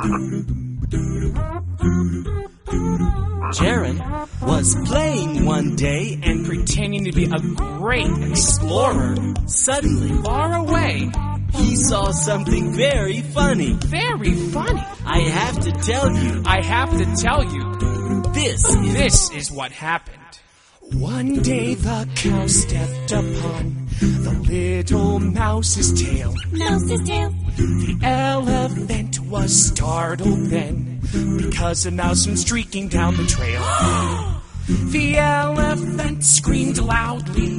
Jared was playing one day and pretending to be a great explorer. Suddenly, Far away. he saw something very funny. Very funny. I have to tell you, I have to tell you, this is what happened. One day the cow stepped upon the little mouse's tail. Mouse's tail. The elephant was startled then, because a mouse went streaking down the trail. The elephant screamed loudly.